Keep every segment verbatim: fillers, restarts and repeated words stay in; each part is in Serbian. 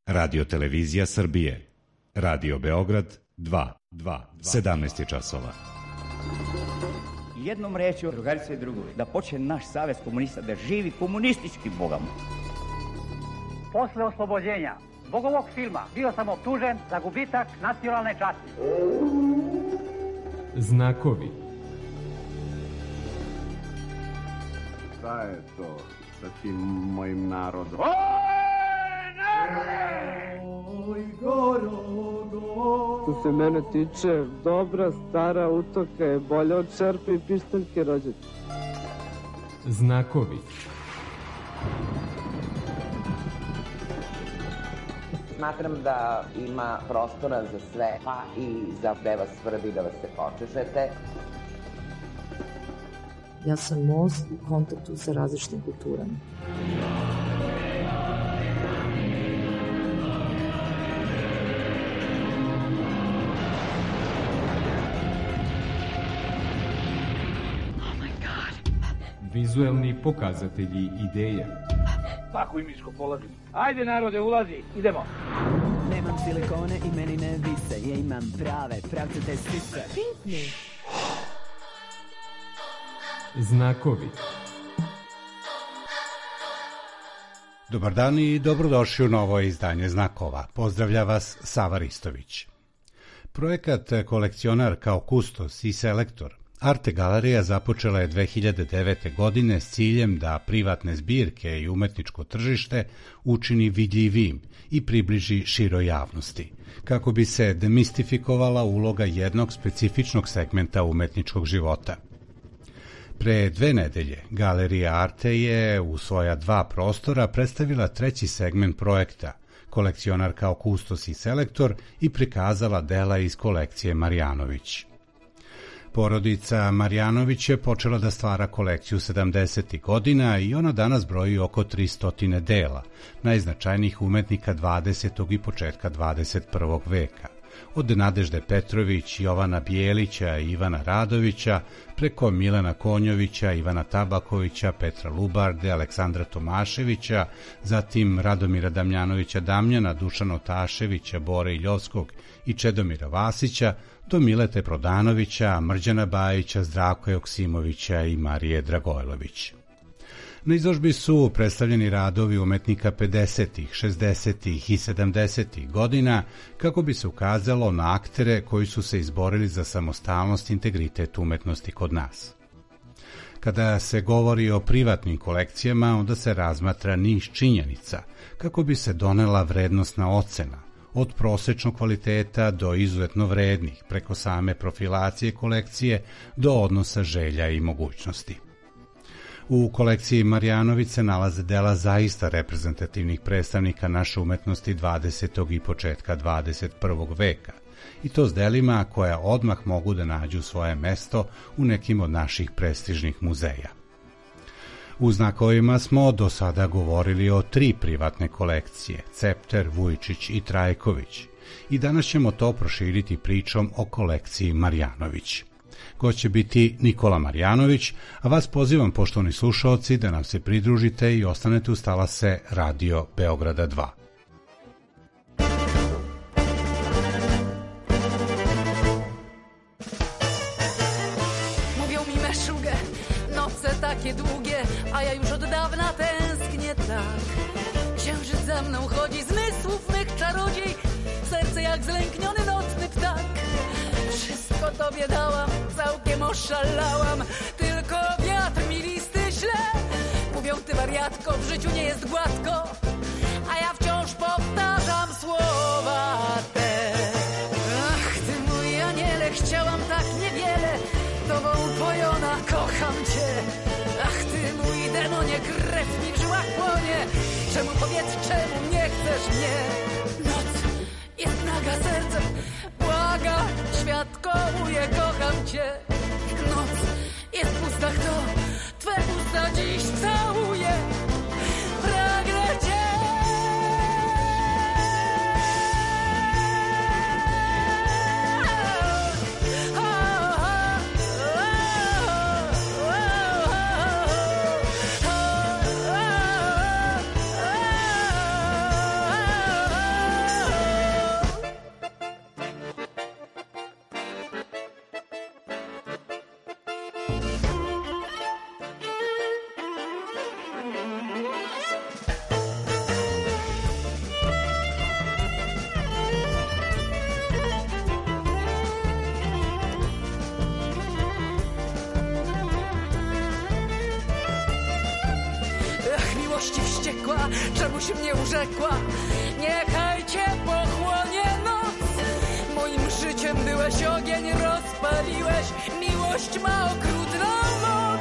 Radio Televizija Srbije. Radio Beograd dva, sedamnaest je časova. Jednom rečju, drugarice i drugovi, da počne naš savez komunista da živi komunistički, Boga mu. Posle oslobođenja zbog ovog filma bio sam optužen za gubitak nacionalne časti. Znakovi. Šta je to sa tim mojim narodom? Oj, narode! Oj, goro, goro. Što se mene tiče, dobra stara utoka je bolja od čerpe i pištaljke rođete. Znakovi. Smatram da ima prostora za sve, pa i za gde vas svrbi da vas se počešete. Ja sam most u kontaktu sa različitim kulturama. Vizuelni pokazatelji ideja. Svaku imičko polazim. Ajde narode, ulazi, idemo. Nemam silikone i meni ne vise, ja imam prave, pravcate sise. Pitni. Znakovi. Dobar dan i dobrodošli u novo izdanje Znakova. Pozdravlja vas Sava Ristović. Projekat Kolekcionar kao kustos i selektor Arte galerija započela je dve hiljade devete. godine s ciljem da privatne zbirke i umetničko tržište učini vidljivijim i približi široj javnosti, kako bi se demistifikovala uloga jednog specifičnog segmenta umetničkog života. Pre dve nedelje Galerija Arte je u svoja dva prostora predstavila treći segment projekta, Kolekcionar kao kustos i selektor, i prikazala dela iz kolekcije Marjanović. Porodica Marjanović je počela da stvara kolekciju sedamdesetih godina i ona danas broji oko tristo dela, najznačajnijih umetnika dvadesetog i početka dvadeset prvog veka. Od Nadežde Petrović, Jovana Bijelića i Ivana Radovića, preko Milana Konjovića, Ivana Tabakovića, Petra Lubarde, Aleksandra Tomaševića, zatim Radomira Damjanovića Damjana, Dušana Otaševića, Bore Iljovskog i Čedomira Vasića, do Milete Prodanovića, Mrđana Bajića, Zdravka Joksimovića i Marije Dragojlović. Na izložbi su predstavljeni radovi umetnika pedesetih, šezdesetih i sedamdesetih godina kako bi se ukazalo na aktere koji su se izborili za samostalnost i integritet umetnosti kod nas. Kada se govori o privatnim kolekcijama, onda se razmatra niz činjenica kako bi se donela vrednostna ocena, od prosečnog kvaliteta do izuzetno vrednih, preko same profilacije kolekcije do odnosa želja i mogućnosti. U kolekciji Marjanović se nalaze dela zaista reprezentativnih predstavnika naše umetnosti dvadesetog i početka dvadeset prvog veka, i to s delima koja odmah mogu da nađu svoje mesto u nekim od naših prestižnih muzeja. U Znakovima smo do sada govorili o tri privatne kolekcije, Cepter, Vujčić i Trajković, i danas ćemo to proširiti pričom o kolekciji Marjanović. Gost će biti Nikola Marjanović, a vas pozivam, poštovani slušaoci, da nam se pridružite i ostanete uz talase Radio Beograda dva. Mówią mi meszuge, noce takie długie, a ja już od dawna tęsknię tak. Księżyc za mną chodzi, zmysłów mych czarodziej, serce jak zlękniony nocny ptak. Wszystko tobie dałam, całkiem oszalałam, tylko wiatr mi listy śle. Mówią, ty wariatko, w życiu nie jest gładko, a ja wciąż powtarzam słowa te. Ach, ty mój aniele, chciałam tak niewiele, tobą upojona, kocham cię. Ach, ty mój demonie, krew mi w żyłach płonie. Czemu, powiedz, czemu nie chcesz mnie? Noc jest naga sercem, błaga, świat kołuje, kocham cię. Noc jest pusta, kto twe usta dziś całuje. Pragnę cię. uciekła, czemuś mnie urzekła. Niechaj cię pochłonie noc. Moim życiem byłeś ogień, rozpaliłeś. Miłość ma okrutną moc.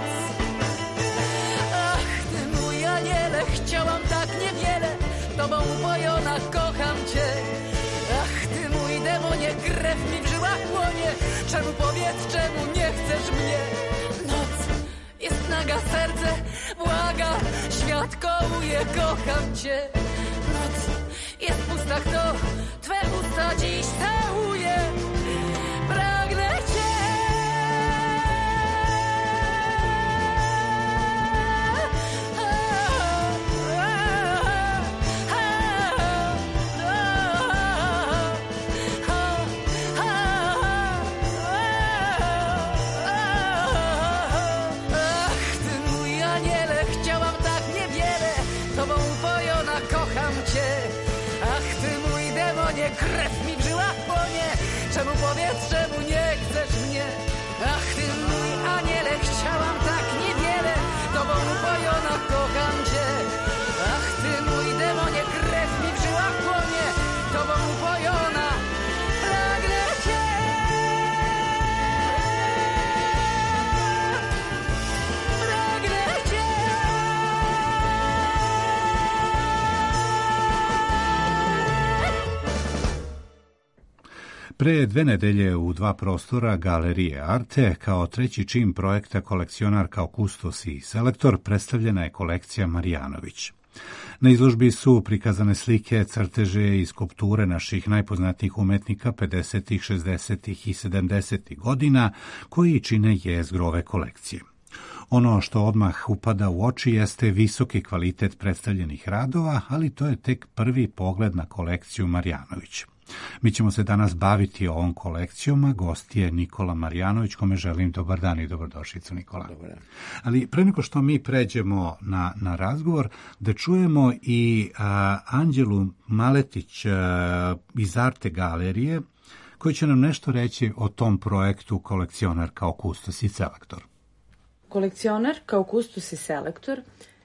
Ach, ty mój aniele, chciałam tak niewiele. Tobą upojona, kocham cię. Ach, ty mój demonie, krew mi w żyłach płonie. Czemu powiedz, czemu nie chcesz mnie? Noc jest naga, serce błaga, świat kołuje, kocham cię. Noc jest pusta, kto twe usta dziś całuje. Pragnę cię. Krew mi w żyłach płonie. Czemu powiedz, czemu nie chcesz mnie? Ach, ty mój aniele, chciałam tak niewiele. Tobą upojona, kocham cię. Ach, ty mój demonie, krew mi w żyłach płonie. Tobą upojona, pragnę cię. Pragnę cię. Pre dve nedelje u dva prostora Galerije Arte kao treći čin projekta Kolekcionar kao kustos i selektor predstavljena je kolekcija Marjanović. Na izložbi su prikazane slike, crteže i skulpture naših najpoznatijih umetnika pedesetih, šezdesetih i sedamdesetih godina koji čine jezgro ove kolekcije. Ono što odmah upada u oči jeste visoki kvalitet predstavljenih radova, ali to je tek prvi pogled na kolekciju Marjanović. Mi ćemo se danas baviti ovom kolekcijom, a gost je Nikola Marjanović, kome želim dobar dan i dobrodošlicu, Nikola. Dobar dan. Ali pre nego što mi pređemo na, na razgovor, da čujemo i a, Anđelu Maletić a, iz Arte galerije, koji će nam nešto reći o tom projektu Kolekcionar kao kustos i selektor. Kolekcionar kao kustos i selektor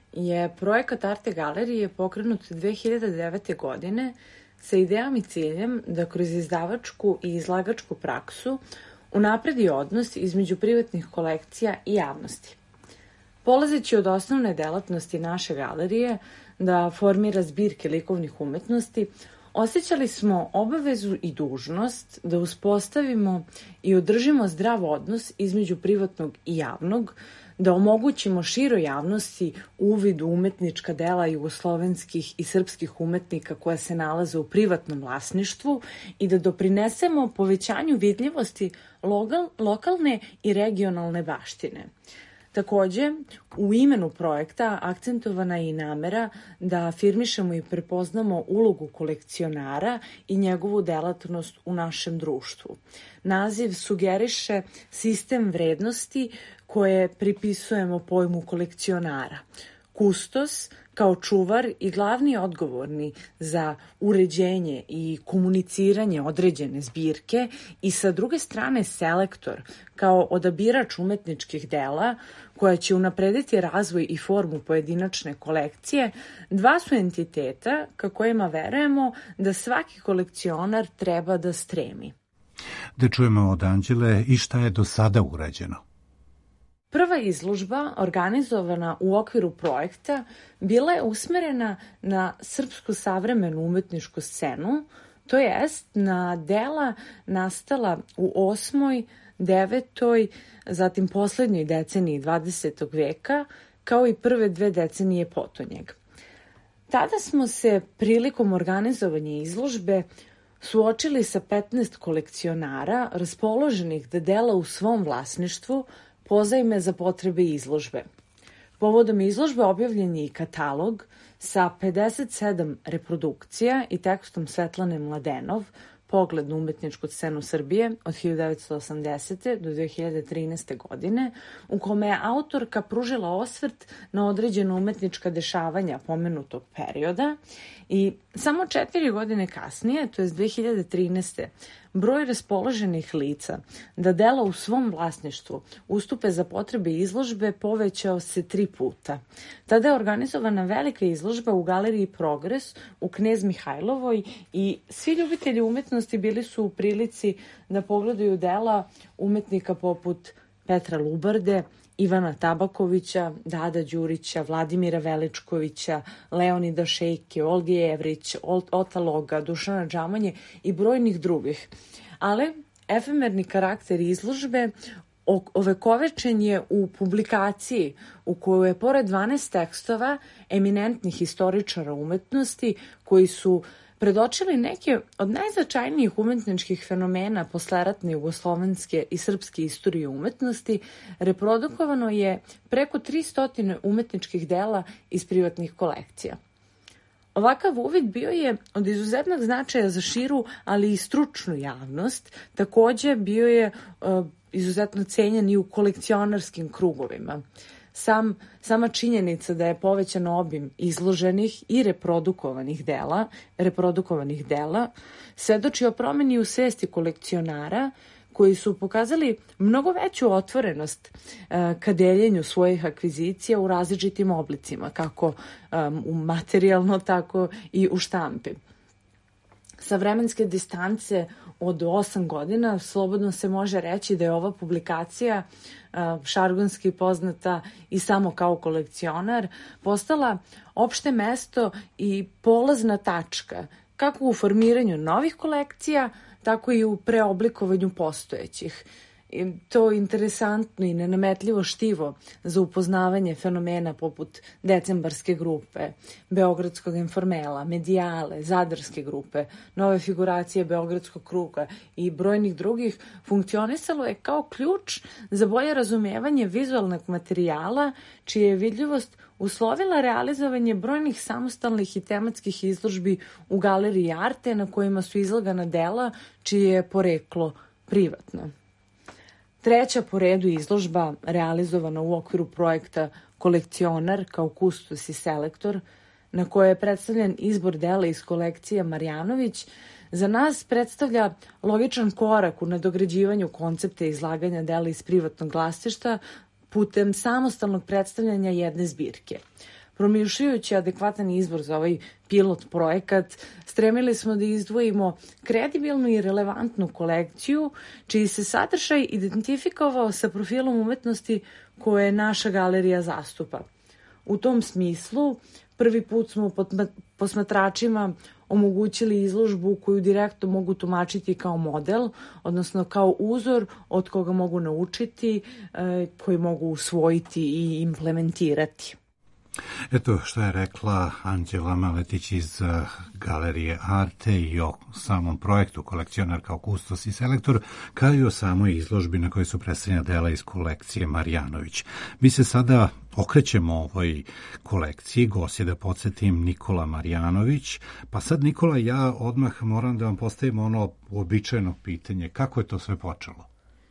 je projekat Arte galerije pokrenut dve hiljade devete. godine sa idejom i ciljem da kroz izdavačku i izlagačku praksu unapredi odnos između privatnih kolekcija i javnosti. Polazeći od osnovne delatnosti naše galerije da formira zbirke likovnih umetnosti, osjećali smo obavezu i dužnost da uspostavimo i održimo zdrav odnos između privatnog i javnog, da omogućimo široj javnosti uvid u umetnička dela jugoslovenskih i srpskih umetnika koja se nalaze u privatnom vlasništvu i da doprinesemo povećanju vidljivosti lokal, lokalne i regionalne baštine. Takođe, u imenu projekta akcentovana je i namera da afirmišemo i prepoznamo ulogu kolekcionara i njegovu delatnost u našem društvu. Naziv sugeriše sistem vrednosti koje pripisujemo pojmu kolekcionara. Kustos kao čuvar i glavni odgovorni za uređenje i komuniciranje određene zbirke i sa druge strane selektor kao odabirač umetničkih dela koja će unaprediti razvoj i formu pojedinačne kolekcije, dva su entiteta ka kojima verujemo da svaki kolekcionar treba da stremi. Da čujemo od Anđele i šta je do sada urađeno. Prva izložba, organizovana u okviru projekta, bila je usmerena na srpsku savremenu umetničku scenu, to jest na dela nastala u osmoj, devetoj, zatim poslednjoj deceniji dvadesetog veka, kao i prve dve decenije potonjeg. Tada smo se prilikom organizovanja izložbe suočili sa petnaest kolekcionara raspoloženih da dela u svom vlasništvu pozajme za potrebe izložbe. Povodom izložbe objavljen je i katalog sa pedeset sedam reprodukcija i tekstom Svetlane Mladenov, Pogled na umetničku scenu Srbije od hiljadu devetsto osamdesete. do dve hiljade trinaeste. godine, u kome je autorka pružila osvrt na određena umetnička dešavanja pomenutog perioda i samo četiri godine kasnije, to je dve hiljade trinaeste. broj raspoloženih lica da dela u svom vlasništvu ustupe za potrebe izložbe povećao se tri puta. Tada je organizovana velika izložba u galeriji Progres u Knez Mihajlovoj i svi ljubitelji umetnosti bili su u prilici da pogledaju dela umetnika poput Petra Lubarde, Ivana Tabakovića, Dada Đurića, Vladimira Veličkovića, Leonida Šejke, Olge Jevrić, Ota Loga, Dušana Džamanje i brojnih drugih. Ali efemerni karakter izložbe ovekovečen je u publikaciji u kojoj je pored dvanaest tekstova eminentnih istoričara umetnosti koji su predočili neke od najznačajnijih umetničkih fenomena posleratne jugoslovenske i srpske istorije umetnosti, reprodukovano je preko tristo umetničkih dela iz privatnih kolekcija. Ovakav uvid bio je od izuzetnog značaja za širu, ali i stručnu javnost. Takođe bio je uh, izuzetno cenjen i u kolekcionarskim krugovima. Sam, sama činjenica da je povećan obim izloženih i reprodukovanih dela, reprodukovanih dela svedoči o promeni u svesti kolekcionara koji su pokazali mnogo veću otvorenost uh, ka deljenju svojih akvizicija u različitim oblicima, kako um, u materijalno, tako i u štampi. Sa vremenske distance od osam godina slobodno se može reći da je ova publikacija, šargonski poznata i samo kao kolekcionar, postala opšte mesto i polazna tačka kako u formiranju novih kolekcija, tako i u preoblikovanju postojećih. I to je interesantno i nenametljivo štivo za upoznavanje fenomena poput Decembarske grupe, Beogradskog informela, Medijale, Zadarske grupe, nove figuracije Beogradskog kruga i brojnih drugih funkcionisalo je kao ključ za bolje razumevanje vizualnog materijala, čija je vidljivost uslovila realizovanje brojnih samostalnih i tematskih izložbi u galeriji Arte na kojima su izlagana dela čije je poreklo privatno. Treća po redu izložba, realizovana u okviru projekta Kolekcionar kao kustos i selektor, na kojoj je predstavljen izbor dela iz kolekcije Marjanović, za nas predstavlja logičan korak u nadograđivanju koncepta izlaganja dela iz privatnog vlasništva putem samostalnog predstavljanja jedne zbirke. Promišljajući adekvatan izbor za ovaj pilot projekat, stremili smo da izdvojimo kredibilnu i relevantnu kolekciju, čiji se sadržaj identifikovao sa profilom umetnosti koje naša galerija zastupa. U tom smislu, prvi put smo posmatračima omogućili izložbu koju direktno mogu tumačiti kao model, odnosno kao uzor od koga mogu naučiti, koji mogu usvojiti i implementirati. Eto što je rekla Anđela Maletić iz galerije Arte i o samom projektu Kolekcionar kao kustos i selektor, kao i o samoj izložbi na kojoj su predstavljena dela iz kolekcije Marjanović. Mi se sada okrećemo ovoj kolekciji, gost je, da podsjetim, Nikola Marjanović. Pa sad, Nikola, ja odmah moram da vam postavim ono uobičajeno pitanje. Kako je to sve počelo?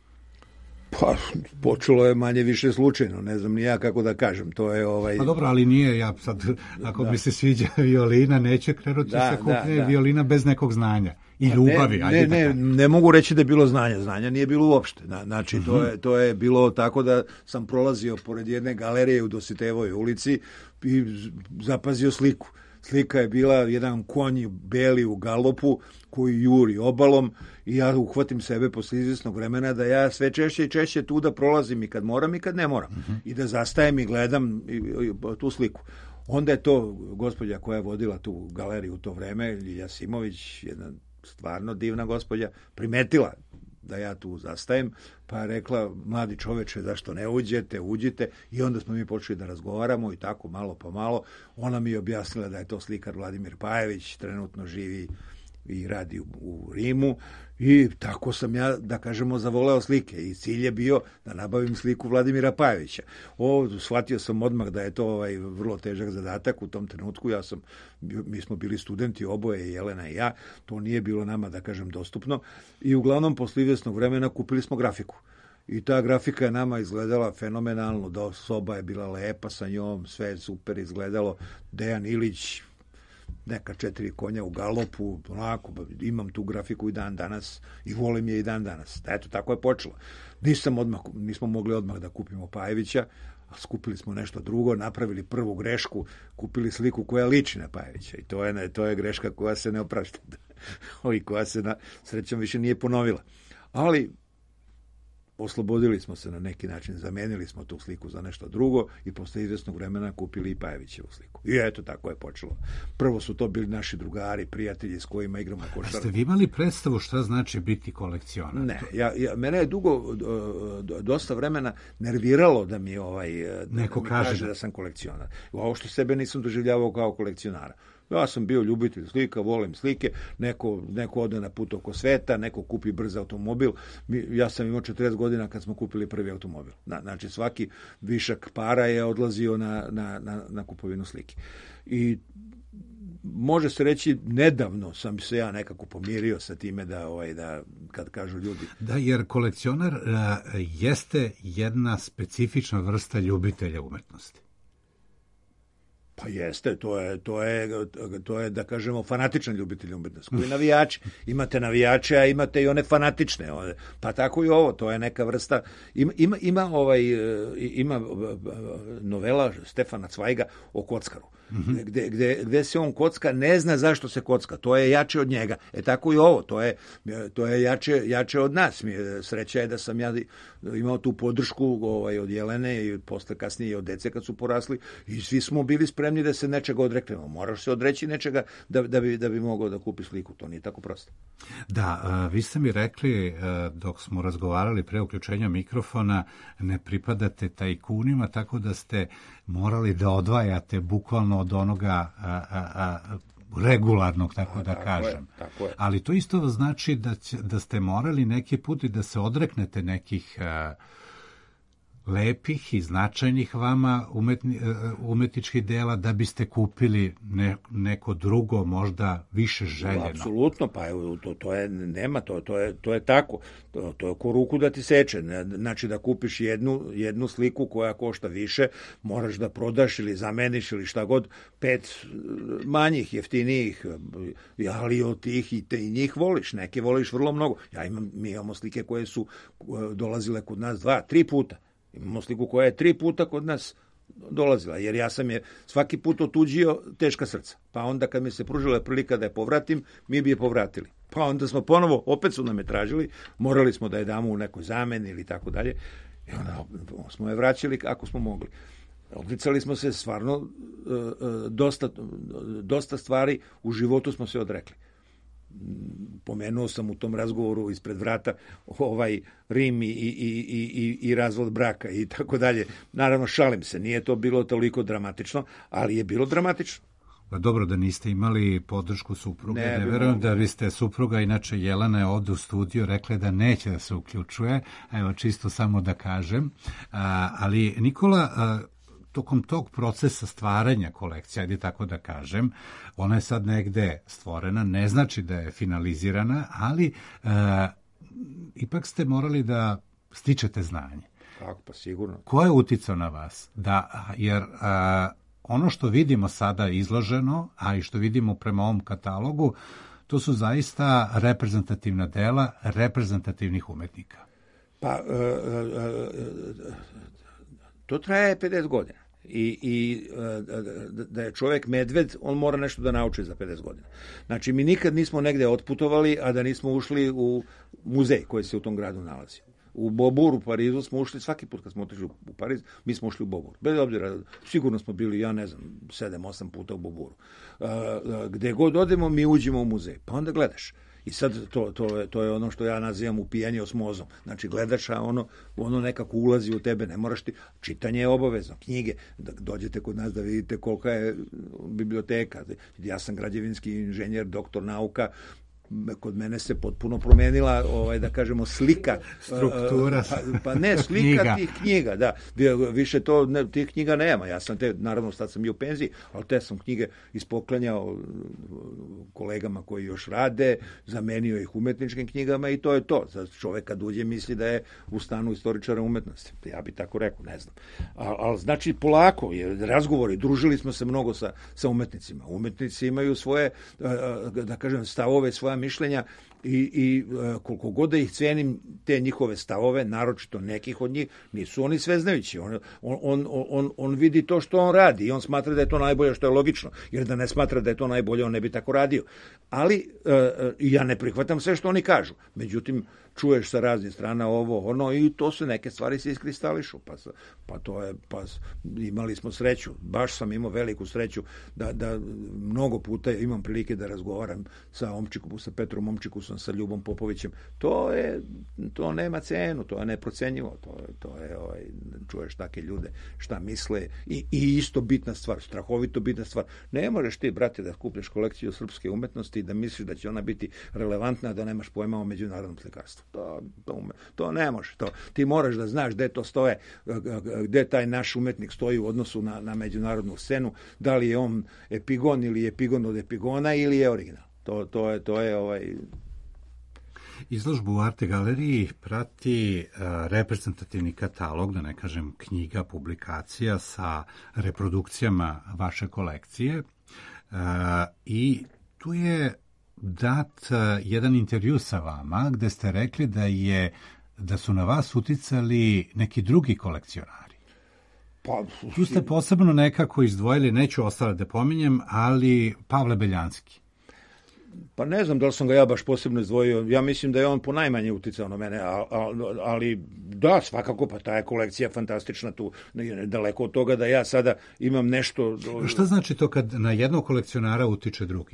Pa, počelo je manje više slučajno, ne znam ni ja kako da kažem, to je ovaj... Pa dobro, ali nije, ja sad, ako da. mi se sviđa violina, neće krenuti da, se kupne da, da. violina bez nekog znanja i pa ljubavi. Ne, ajde ne, da ne, ne mogu reći da je bilo znanja, znanja nije bilo uopšte, znači uh-huh. to, je, to je bilo tako da sam prolazio pored jedne galerije u Dositejevoj ulici i zapazio sliku. Slika je bila jedan konj beli u galopu koji juri obalom i ja uhvatim sebe posle izvesnog vremena da ja sve češće i češće tu da prolazim i kad moram i kad ne moram. Uh-huh. I da zastajem i gledam i, i, tu sliku. Onda je to gospođa koja je vodila tu galeriju u to vreme, Ljilja Simović, jedna stvarno divna gospođa, primetila da ja tu zastajem, pa je rekla, mladi čoveče, zašto ne uđete, uđite, i onda smo mi počeli da razgovaramo i tako malo po malo. Ona mi je objasnila da je to slikar Vladimir Pajević, trenutno živi i radi u, u Rimu, i tako sam ja, da kažemo, zavoleo slike i cilj je bio da nabavim sliku Vladimira Pajevića. O, shvatio sam odmah da je to ovaj vrlo težak zadatak u tom trenutku. Ja sam, mi smo bili studenti oboje, Jelena i ja, to nije bilo nama, da kažem, dostupno, i uglavnom posle izvesnog vremena kupili smo grafiku. I ta grafika je nama izgledala fenomenalno, da soba je bila lepa sa njom, sve je super izgledalo. Dejan Ilić, neka četiri konja u galopu, onako, imam tu grafiku i dan danas i volim je i dan danas. Eto, tako je počelo. Nisam odmah, nismo mogli odmah da kupimo Pajevića, a skupili smo nešto drugo, napravili prvu grešku, kupili sliku koja liči na Pajevića i to je, to je greška koja se ne oprašta i koja se na srećom više nije ponovila. Ali oslobodili smo se na neki način, zamenili smo tu sliku za nešto drugo i posle izvesnog vremena kupili i Pajevićevu sliku. I eto, tako je počelo. Prvo su to bili naši drugari, prijatelji s kojima igramo košarku. A ste vi imali predstavu šta znači biti kolekcionar? Ne, ja, ja, mene je dugo, dosta vremena nerviralo da mi, ovaj, neko da mi kaže, kaže da sam kolekcionar. Ovo što sebe nisam doživljavao kao kolekcionara. Ja sam bio ljubitelj slika, volim slike, neko, neko ode na put oko sveta, neko kupi brz automobil. Ja sam imao četrdeset godina kad smo kupili prvi automobil. Znači svaki višak para je odlazio na, na, na, na kupovinu slike. I može se reći, nedavno sam se ja nekako pomirio sa time da, ovaj, da kad kažu ljudi... Da, jer kolekcionar uh, jeste jedna specifična vrsta ljubitelja umetnosti. Pa jeste, to je, to je, to je da kažemo, fanatičan ljubitelj umetnosti, koji navijači. Imate navijače, a imate i one fanatične. Pa tako i ovo, to je neka vrsta... Ima, ima, ima, ovaj, ima novela Stefana Cvajga o kockaru. Mm-hmm. Gde, gde, gde se on kocka, ne zna zašto se kocka, to je jače od njega. E tako i ovo, to je, to je jače, jače od nas. Sreća je da sam ja imao tu podršku ovaj, od Jelene i posle kasnije i od dece kad su porasli i svi smo bili spremni da se nečega odreknemo. Moraš se odreći nečega da, da, bi, da bi mogao da kupi sliku, to nije tako prosto. Da, vi ste mi rekli dok smo razgovarali pre uključenja mikrofona, ne pripadate tajkunima, tako da ste morali da odvajate bukvalno od onoga a, a, a, regularnog, tako a, da tako kažem. Je, tako je. Ali to isto znači da, će, da ste morali neki put i da se odreknete nekih a, lepih i značajnih vama umetni, umetničkih dela da biste kupili ne, neko drugo, možda više željeno. Apsolutno, pa to, to je, nema to, to je, to je tako. To, to je ko ruku da ti seče. Znači da kupiš jednu, jednu sliku koja košta više, moraš da prodaš ili zameniš ili šta god, pet manjih, jeftinijih, ali od tih i, te, i njih voliš. Neke voliš vrlo mnogo. Ja imam, mi imamo slike koje su dolazile kod nas dva, tri puta. Imamo sliku koja je tri puta kod nas dolazila, jer ja sam je svaki put otuđio teška srca. Pa onda kad mi se pružila prilika da je povratim, mi bi je povratili. Pa onda smo ponovo, opet su nam je tražili, morali smo da je damo u nekoj zameni ili tako dalje. I onda smo je vraćali ako smo mogli. Odricali smo se stvarno dosta, dosta stvari u životu smo se odrekli. Pomenuo sam u tom razgovoru ispred vrata ovaj Rim i, i, i, i, i razvod braka i tako dalje. Naravno, šalim se, nije to bilo toliko dramatično, ali je bilo dramatično. Pa dobro da niste imali podršku supruga, ne, ne verujem da vi ste supruga, inače Jelena je ovde u studiju rekla da neće da se uključuje, evo čisto samo da kažem, a, ali Nikola, a, tokom tog procesa stvaranja kolekcije, ajde tako da kažem, ona je sad negde stvorena, ne znači da je finalizirana, ali e, ipak ste morali da stičete znanje. Tako, pa sigurno. Ko je uticao na vas? Da, jer e, ono što vidimo sada izloženo, a i što vidimo prema ovom katalogu, to su zaista reprezentativna dela reprezentativnih umetnika. Pa, e, e, to traje pedeset godina. I, i da je čovjek medved, on mora nešto da nauči za pedeset godina. Znači, mi nikad nismo negde otputovali, a da nismo ušli u muzej koji se u tom gradu nalazi. U Beaubourg u Parizu smo ušli, svaki put kad smo otišli u Pariz, mi smo ušli u Beaubourg. Bez obzira, sigurno smo bili, ja ne znam, sedam, osam puta u Beaubourgu. Gde god odemo, mi uđemo u muzej. Pa onda gledaš. I sad to, to, je, to je ono što ja nazivam upijanje osmozom. Znači gledaš, a ono, ono nekako ulazi u tebe, ne moraš ti. Čitanje je obavezno, knjige. Da dođete kod nas da vidite kolika je biblioteka. Ja sam građevinski inženjer, doktor nauka, kod mene se potpuno promenila, ovaj, da kažemo, slika. Struktura. Pa, pa ne, slika knjiga. Tih knjiga, da. Više to, ne, tih knjiga nema. Ja sam te, naravno, sad sam i u penziji, ali te sam knjige ispoklanjao kolegama koji još rade, zamenio ih umetničkim knjigama i to je to. Za čovek kad uđe misli da je u stanu istoričara umetnosti. Ja bi tako rekao, ne znam. Ali, al, znači, polako, je, razgovori, družili smo se mnogo sa, sa umetnicima. Umetnici imaju svoje, da kažem, stavove, svoja mišljenja i, i koliko god da ih cenim, te njihove stavove, naročito nekih od njih, nisu oni sveznajući. On, on, on, on, on vidi to što on radi i on smatra da je to najbolje, što je logično, jer da ne smatra da je to najbolje, on ne bi tako radio. Ali ja ne prihvatam sve što oni kažu. Međutim, čuješ sa raznih strana ovo, ono, i to se neke stvari se iskristališu, pa, pa to je, pa imali smo sreću, baš sam imao veliku sreću da, da mnogo puta imam prilike da razgovaram sa Omčikom, sa Petrom Omčikusom, sa Ljubom Popovićem, to je, to nema cenu, to je neprocenjivo, to je, to je, ovaj, čuješ take ljude, šta misle, i, i isto bitna stvar, strahovito bitna stvar, ne možeš ti, brate, da skupljaš kolekciju srpske umetnosti i da misliš da će ona biti relevantna, da nemaš pojma o međunarodnom slikarstvu. To, to, to ne može. To. Ti moraš da znaš gde to stoje, gde taj naš umetnik stoji u odnosu na, na međunarodnu scenu, da li je on epigon ili epigon od epigona ili je original. To, to je, to je ovaj... Izložbu u Arte galeriji prati uh, reprezentativni katalog, da ne kažem knjiga, publikacija sa reprodukcijama vaše kolekcije uh, i tu je dat jedan intervju sa vama gde ste rekli da je da su na vas uticali neki drugi kolekcionari. Pa, tu ste posebno nekako izdvojili, neću ostale da pominjem, ali Pavle Beljanski. Pa ne znam da li sam ga ja baš posebno izdvojio. Ja mislim da je on ponajmanje uticao na mene, ali da, svakako, pa ta je kolekcija fantastična tu. Daleko od toga da ja sada imam nešto... Šta znači to kad na jednog kolekcionara utiče drugi?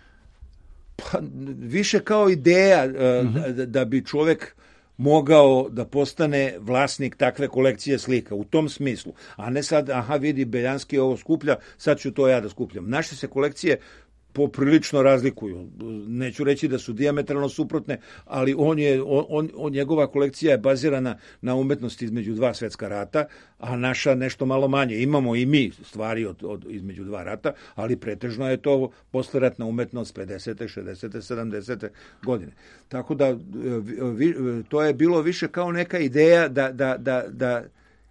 Pa, više kao ideja uh-huh. da, da bi čovek mogao da postane vlasnik takve kolekcije slika, u tom smislu. A ne sad, aha, vidi, Beljanski ovo skuplja, sad ću to ja da skupljam. Naše se kolekcije poprilično razlikuju. Neću reći da su dijametralno suprotne, ali on je, on, on, njegova kolekcija je bazirana na umetnosti između dva svetska rata, a naša nešto malo manje. Imamo i mi stvari od, od, između dva rata, ali pretežno je to posleratna umetnost pedesete, šezdesete, sedamdesete godine. Tako da to je bilo više kao neka ideja da, da, da, da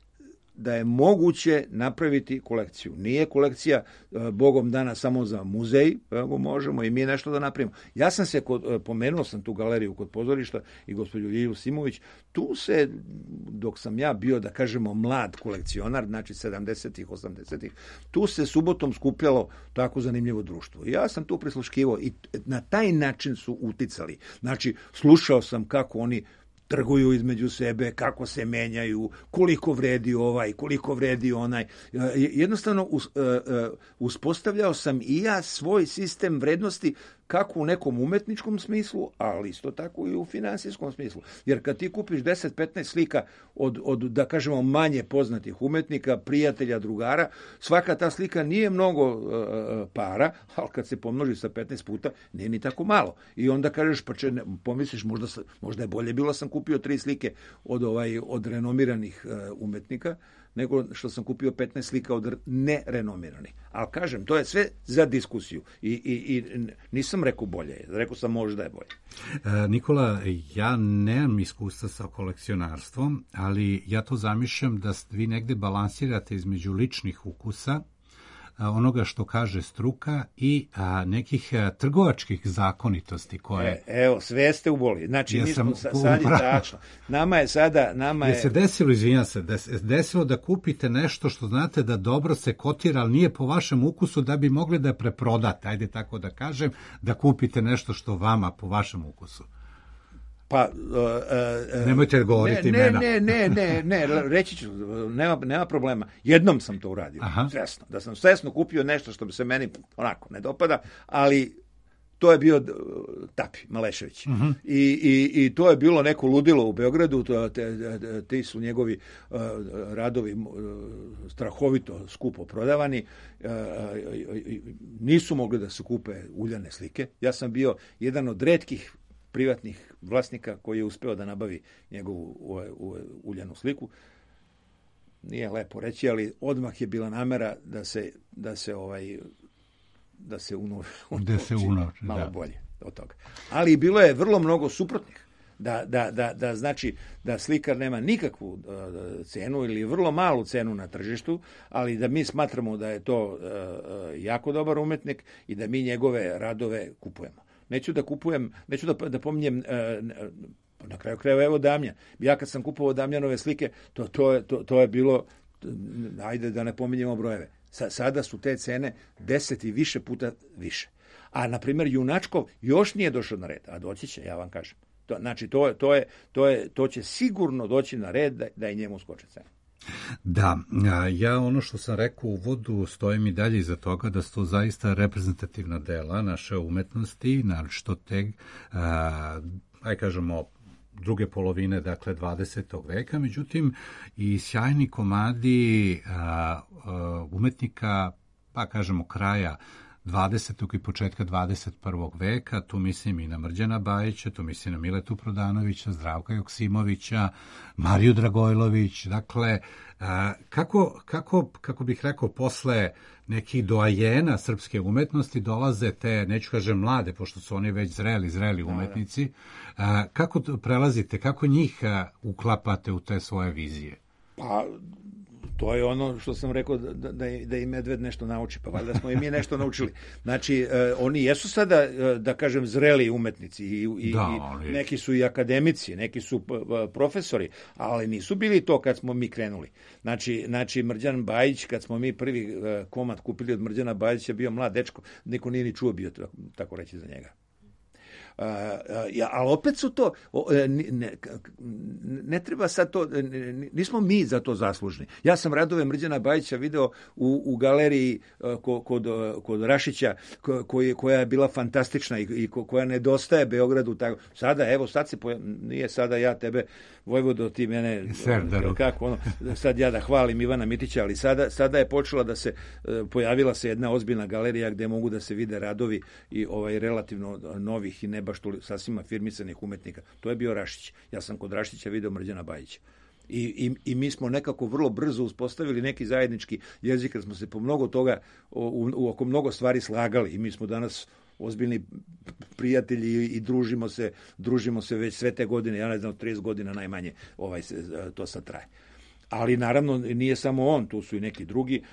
da je moguće napraviti kolekciju. Nije kolekcija Bogom dana samo za muzej, evo možemo i mi nešto da napravimo. Ja sam se, kod, pomenuo sam tu galeriju kod pozorišta i gospođu Ljilju Simović, tu se, dok sam ja bio, da kažemo, mlad kolekcionar, znači sedamdesetih, osamdesetih, tu se subotom skupljalo tako zanimljivo društvo. Ja sam tu prisluškivao i na taj način su uticali. Znači, slušao sam kako oni trguju između sebe, kako se menjaju, koliko vredi ovaj, koliko vredi onaj. Jednostavno uspostavljao sam i ja svoj sistem vrednosti kako u nekom umetničkom smislu, ali isto tako i u finansijskom smislu. Jer kad ti kupiš deset petnaest slika od, od, da kažemo, manje poznatih umetnika, prijatelja, drugara, svaka ta slika nije mnogo uh, para, ali kad se pomnoži sa petnaest puta, nije ni tako malo. I onda kažeš, pa če, ne, pomisliš, možda, možda je bolje bilo sam kupio tri slike od, ovaj, od renomiranih uh, umetnika, nego što sam kupio petnaest slika od nerenomiranih. Ali kažem, to je sve za diskusiju. I, i, i nisam rekao bolje, rekao sam možda je bolje. E, Nikola, ja nemam iskustva sa kolekcionarstvom, ali ja to zamišljam da vi negde balansirate između ličnih ukusa, onoga što kaže struka i a, nekih a, trgovačkih zakonitosti koje... E, evo, sve ste uboli. Znači, ja mi smo sa, sad je tačno. Nama je sada... Nama je... je se desilo, izvinjam se, desilo da kupite nešto što znate da dobro se kotira, ali nije po vašem ukusu da bi mogli da preprodate, ajde tako da kažem, da kupite nešto što vama po vašem ukusu. Pa, uh, uh, nemojte govoriti ne, imena. Ne, ne, ne, ne, ne, reći ću, nema, nema problema. Jednom sam to uradio, svesno. Da sam svesno kupio nešto što bi se meni onako ne dopada, ali to je bio Tapi Malešević. Uh-huh. I, i, I to je bilo neko ludilo u Beogradu, to, te, te, ti su njegovi uh, radovi uh, strahovito skupo prodavani, uh, nisu mogli da se kupe uljane slike. Ja sam bio jedan od retkih privatnih vlasnika koji je uspeo da nabavi njegovu u, u, uljanu sliku. Nije lepo reći, ali odmah je bila namera da se, da se ovaj da se unovi, da se unovi, malo da. bolje od toga. Ali bilo je vrlo mnogo suprotnih. Da, da, da, da znači da slikar nema nikakvu uh, cenu ili vrlo malu cenu na tržištu, ali da mi smatramo da je to uh, jako dobar umetnik i da mi njegove radove kupujemo. Neću da kupujem, neću da, da pominjem uh, na kraju krajeva evo Damjan. Ja kad sam kupovao Damjanove slike, to, to, je, to, to je bilo, ajde da ne pominjemo brojeve. Sa, sada su te cene deset i više puta više. A, na primjer, Junačkov još nije došao na red, a doći će, ja vam kažem. To, znači, to, to, je, to, je, to će sigurno doći na red da, da i njemu skoče cena. Da, ja ono što sam rekao u uvodu stojim i dalje iza toga da su to zaista reprezentativna dela naše umetnosti, naročito te, aj kažemo, druge polovine, dakle, dvadesetog veka, međutim, i sjajni komadi a, a, umetnika, pa kažemo, kraja dvadesetog i početka dvadeset prvog veka, tu mislim i na Mrđana Bajića, tu mislim na Miletu Prodanovića, Zdravka Joksimovića, Mariju Dragojlović, dakle, a, kako, kako, kako bih rekao, posle nekih doajena srpske umetnosti dolaze te, neću kažem mlade, pošto su oni već zreli, zreli umetnici, a, kako prelazite, kako njih a, uklapate u te svoje vizije? Pa, to je ono što sam rekao da, da, da i medved nešto nauči, pa valjda smo i mi nešto naučili. Znači, eh, oni jesu sada, eh, da kažem, zreli umetnici i, i, da, ali... i neki su i akademici, neki su p- profesori, ali nisu bili to kad smo mi krenuli. Znači, znači Mrđan Bajić, kad smo mi prvi eh, komad kupili od Mrđana Bajića, bio mlad dečko, niko nije ni čuo bio, tako reći, za njega. Uh, ja, ali opet su to ne, ne, ne treba sad to, nismo mi za to zaslužni. Ja sam radove Mrđana Bajića video u, u galeriji kod, kod, kod Rašića koji, koja je bila fantastična i, i koja nedostaje Beogradu. Tako. Sada, evo, sad se pojav, nije sada ja tebe, Vojvodo, ti mene, Serdaru. Kako ono, sad ja da hvalim Ivana Mitića, ali sada, sada je počela da se, pojavila se jedna ozbiljna galerija gde mogu da se vide radovi i ovaj relativno novih i ne baš to sasvim afirmisanih umetnika. To je bio Rašić. Ja sam kod Rašića video Mrđana Bajića. I, i, I mi smo nekako vrlo brzo uspostavili neki zajednički jezik, jer smo se po mnogo toga, u, u, oko mnogo stvari slagali i mi smo danas ozbiljni prijatelji i, i družimo se, družimo se već sve te godine, ja ne znam, trideset godina najmanje ovaj, to sad traje. Ali naravno nije samo on, tu su i neki drugi,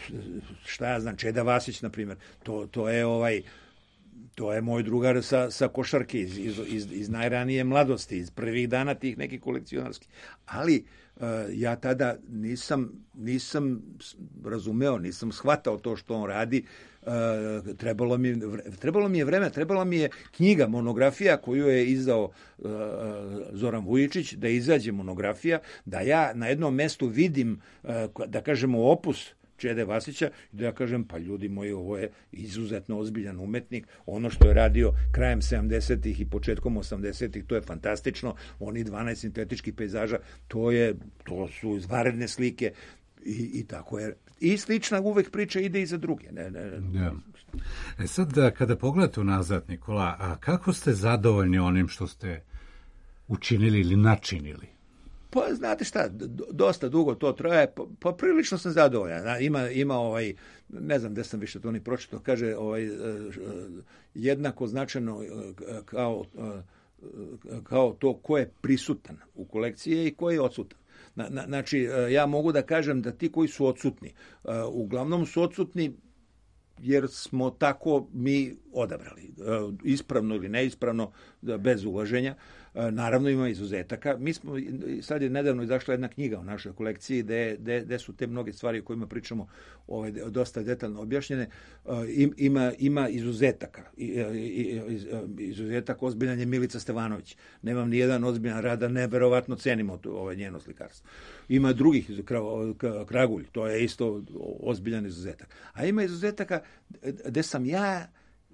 šta ja znam, Čeda Vasić, na primjer, to, to je ovaj To je moj drugar sa, sa košarke iz, iz, iz, iz najranije mladosti, iz prvih dana tih nekih kolekcionarskih. Ali uh, ja tada nisam, nisam razumeo, nisam shvatao to što on radi. Uh, trebalo, mi, trebalo mi je vreme, trebalo mi je knjiga, monografija koju je izdao uh, Zoran Vujičić, da izađe monografija, da ja na jednom mestu vidim, uh, da kažemo, opus Čede Vasića, da ja kažem, pa ljudi moji, ovo je izuzetno ozbiljan umetnik, ono što je radio krajem sedamdesetih i početkom osamdesetih, to je fantastično, oni dvanaest sintetičkih pejzaža, to je, to su izvanredne slike i, i tako je. I slična uvek priča ide i za druge. Ne, ne. Ja. E sad, kada pogledate unazad, Nikola, a kako ste zadovoljni onim što ste učinili ili načinili? Pa, znate šta, dosta dugo to traje, pa, pa prilično sam zadovoljan. Ima, ima ovaj, ne znam gde sam više to ni pročitao, kaže ovaj, jednako značajno kao, kao to ko je prisutan u kolekciji i ko je odsutan. Na, znači, ja mogu da kažem da ti koji su odsutni, uglavnom su odsutni jer smo tako mi odabrali, ispravno ili neispravno, bez ulaženja. Naravno ima izuzetaka. Mi smo, sad je nedavno izašla jedna knjiga u našoj kolekciji gde, gde, gde su te mnoge stvari o kojima pričamo ovaj, dosta detaljno objašnjene. Ima, ima izuzetaka. Izuzetak ozbiljan je Milica Stevanović. Nemam ni jedan ozbiljan rad, neverovatno cenimo to, ovaj, njeno slikarstvo. Ima drugih, Kragulj, to je isto ozbiljan izuzetak. A ima izuzetaka gde sam ja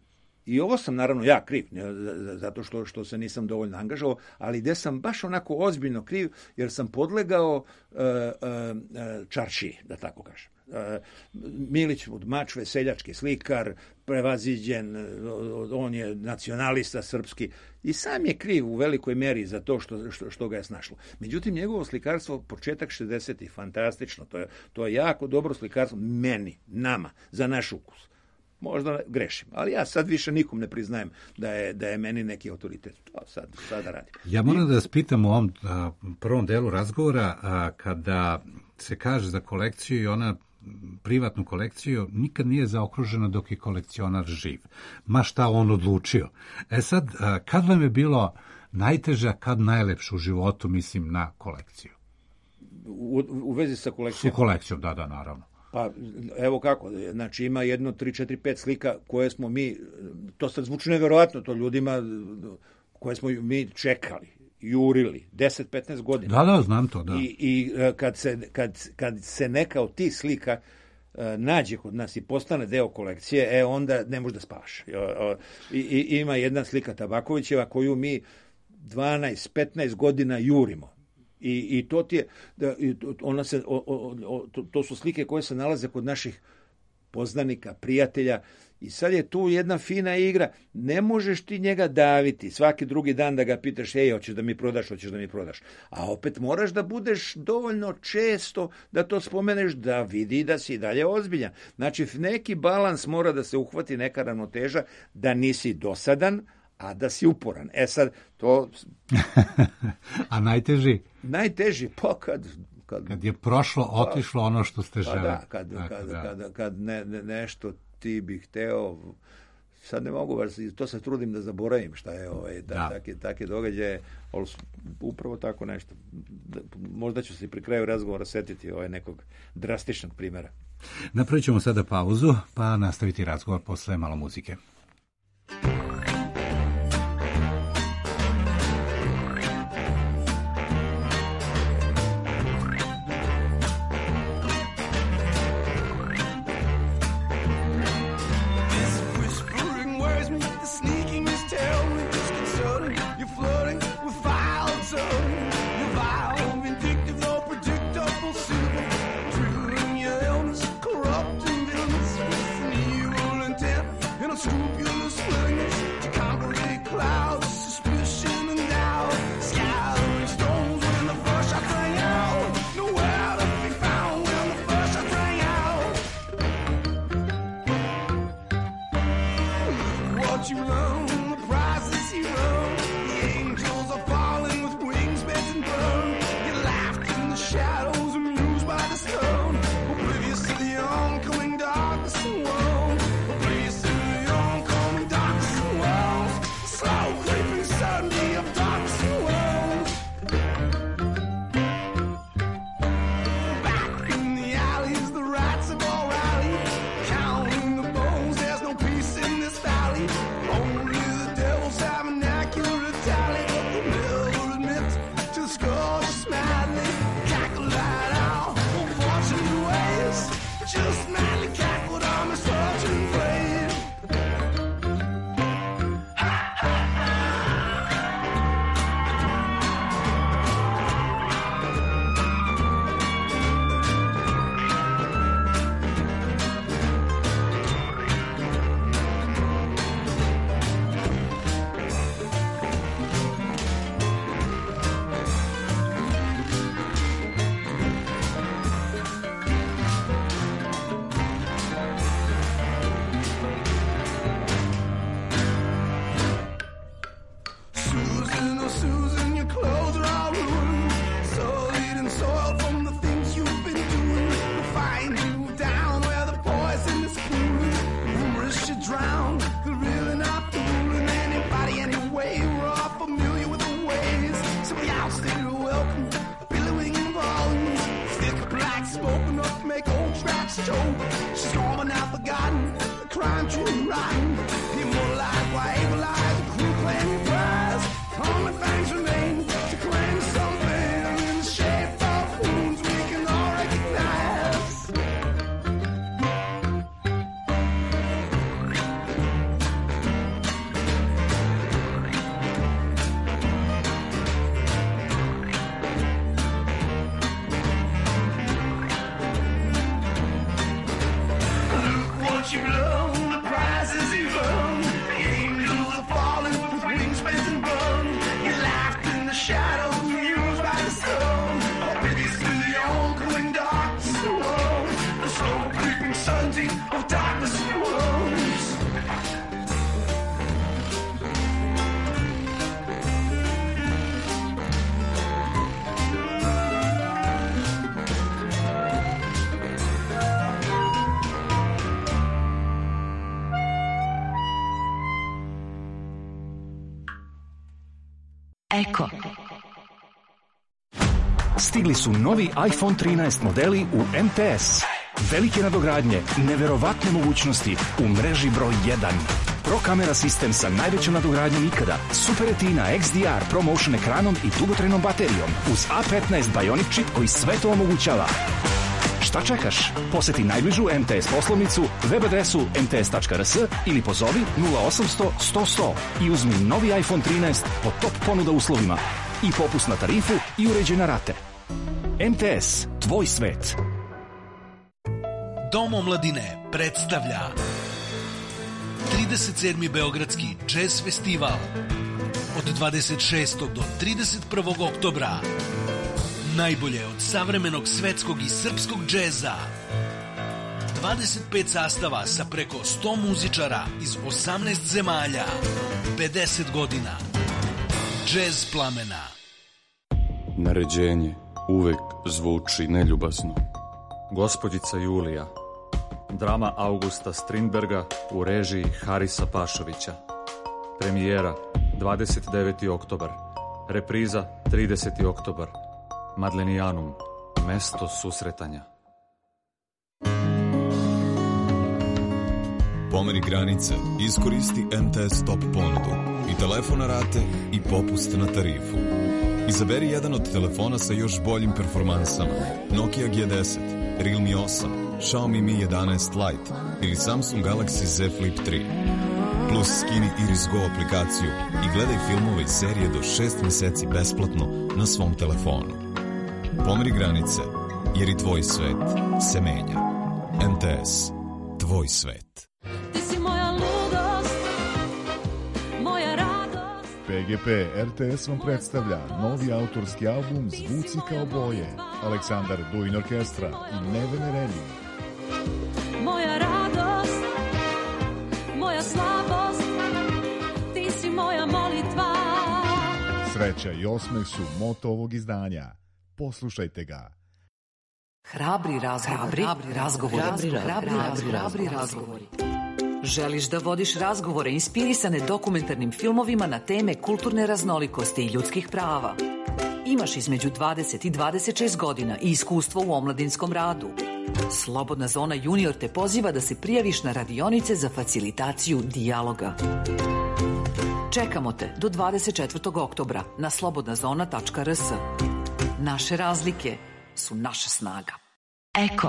I ovo sam naravno ja kriv, zato što, što se nisam dovoljno angažovao, ali gde sam baš onako ozbiljno kriv, jer sam podlegao uh, uh, čaršiji, da tako kažem. Uh, Milić od Mačve, seljački slikar, prevaziđen, on je nacionalista srpski i sam je kriv u velikoj meri za to što, što, što ga je snašlo. Međutim, njegovo slikarstvo, početak šezdesetih, fantastično, to je, to je jako dobro slikarstvo meni, nama, za naš ukus. Možda grešim, ali ja sad više nikom ne priznajem da je, da je meni neki autoritet. To sad, sada radim. Ja moram da vas pitam u ovom a, prvom delu razgovora, a, kada se kaže za kolekciju i ona privatnu kolekciju, nikad nije zaokružena dok je kolekcionar živ. Ma šta on odlučio. E sad, a, kad vam je bilo najteže, kad najlepše u životu, mislim, na kolekciju? U, u vezi sa kolekcijom? Su kolekcijom, da, da, naravno. Pa, evo kako, znači ima jedno, tri, četiri, pet slika koje smo mi, to sad zvuči nevjerovatno, to ljudima koje smo mi čekali, jurili, deset petnaest godina. Da, da, znam to, da. I, i kad, se, kad, kad se neka od tih slika nađe kod nas i postane deo kolekcije, e, onda ne može da spavaš. I, i, ima jedna slika Tabakovićeva koju mi dvanaest petnaest godina jurimo. I, i to ti je, ona se, o, o, o, to, to su slike koje se nalaze kod naših poznanika, prijatelja i sad je tu jedna fina igra, ne možeš ti njega daviti, svaki drugi dan da ga pitaš, ej, hoćeš da mi prodaš, hoćeš da mi prodaš, a opet moraš da budeš dovoljno često da to spomeneš, da vidi da si dalje ozbiljan. Znači, neki balans mora da se uhvati, neka ravnoteža, da nisi dosadan, a da si uporan. E sad, to... A najteži? Najteži, pa kad... Kad, kad je prošlo, otišlo ono što ste želeli. Pa da, kad, dakle, kad, da. kad, kad ne, ne, nešto ti bih hteo, sad ne mogu, to se trudim da zaboravim šta je ovaj, da, da. Take, take događaje, ali upravo tako nešto. Možda ću se pri kraju razgovora setiti ovaj nekog drastičnog primjera. Napravit ćemo sada pauzu, pa nastaviti razgovor posle malo muzike. Eko. Stigli su novi iPhone trinaest modeli u M T S. Velike nadogradnje i neverovatne mogućnosti u mreži broj jedan. Pro kamera sistem sa najvećom nadogradnjom ikada, Super Retina X D R ProMotion ekranom i dugotrajnom baterijom uz A petnaest Bionic čip koji sve to omogućava. Šta čekaš? Poseti najbližu M T S poslovnicu, web adresu em te es tačka er es ili pozovi nula osamsto sto sto i uzmi novi iPhone trinaest po top ponuda uslovima i popust na tarifu i uređene rate. M T S, tvoj svet. Dom omladine predstavlja trideset sedmi Beogradski džez festival od dvadeset šestog do trideset prvog oktobra. Najbolje od savremenog svetskog i srpskog džeza. dvadeset pet sastava sa preko sto muzičara iz osamnaest zemalja. pedeset godina. Džez plamena. Naređenje uvek zvuči neljubazno. Gospođica Julija. Drama Augusta Strindberga u režiji Harisa Pašovića. Premijera dvadeset deveti oktobar. Repriza trideseti oktobar. Madlenijanum, mesto susretanja. Pomeri granice, iskoristi M T S Top ponudu i telefon na rate i popust na tarifu. Izaberi jedan od telefona sa još boljim performansama. Nokia G deset, Realme osam, Xiaomi Mi jedanaest Lite ili Samsung Galaxy Z Flip tri. Plus skini Iris Go aplikaciju i gledaj filmove i serije do šest meseci besplatno na svom telefonu. Pomeri granice, jer i tvoj svet se menja. M T S, tvoj svet. Ti si moja ludost, moja radost. P G P R T S vam predstavlja novi autorski album Zvuci kao boje. Aleksandar Duin Orkestra i Nevene Reni. Moja radost, moja slabost, ti si moja molitva. Sreća i osmeh su moto ovog izdanja. Poslušajte ga. Hrabri razgovori. Hrabri razgovori. Hrabri razgovori. Hrabri razgovori. Želiš da vodiš razgovore inspirisane dokumentarnim filmovima na teme kulturne raznolikosti i ljudskih prava? Imaš između dvadeset i dvadeset šest godina i iskustvo u omladinskom radu. Slobodna zona junior te poziva da se prijaviš na radionice za facilitaciju dijaloga. Čekamo te do dvadeset četvrtog oktobra na slobodna zona tačka er es. Naše razlike su naša snaga. Eko.